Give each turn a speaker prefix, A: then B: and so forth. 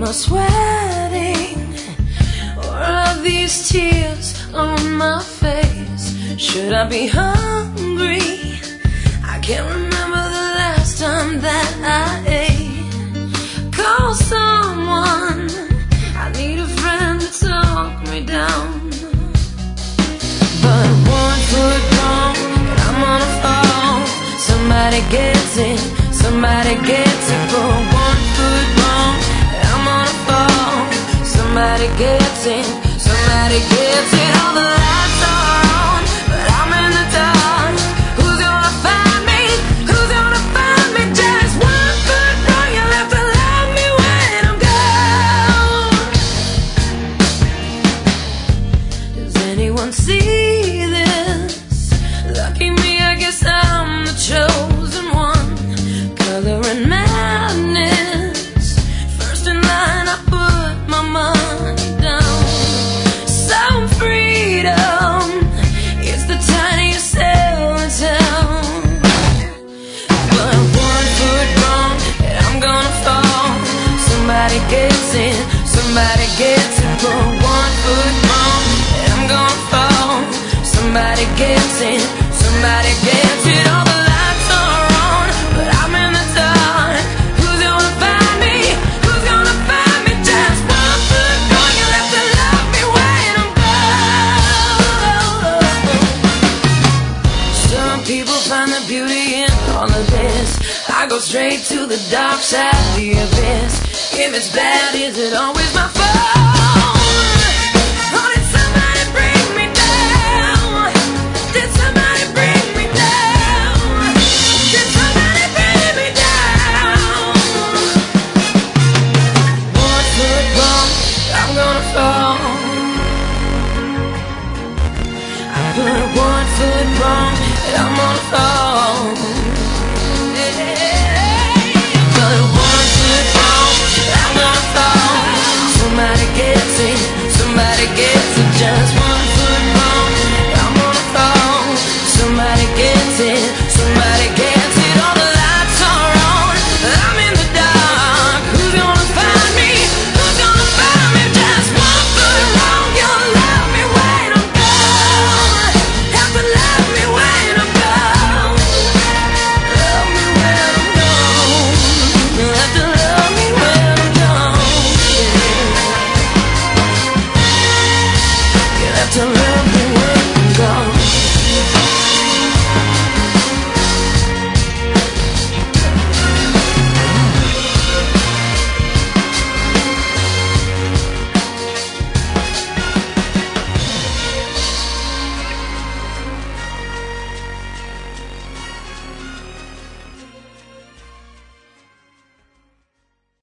A: Am I sweating, or are these tears on my face? Should I be hungry? I can't remember the last time that I ate. Call someone, I need a friend to talk me down. But 1 foot wrong, and I'm gonna fall. Somebody gets it, somebody gets it. But 1 foot wrong, and I'm gonna fall. Somebody gets it, somebody gets it. All the lights are on, but I'm in the dark. Who's gonna find me? Who's gonna find me? Just 1 foot wrong, you'll have to love me when I'm gone. Does anyone see this? Lucky me, I guess I'm the chosen one. Color and madness, first in line I put my money down. Some freedom, it's the tiniest cell in town. But 1 foot wrong, and I'm gonna fall. Somebody gets it, somebody gets it. But 1 foot wrong, and I'm gonna fall. Somebody gets it, somebody gets it. All the lights are on, but I'm in the dark. Who's gonna find me? Who's gonna find me? Just 1 foot wrong, you'll have to love me when I'm gone. Some people find the beauty in all of this. I go straight to the dark side of the abyss. If it's bad, is it always my fault? Or did somebody bring me down? Did somebody bring me down? Did somebody bring me down? 1 foot wrong, I'm gonna fall. I put 1 foot wrong, and I'm gonna fall. Yeah.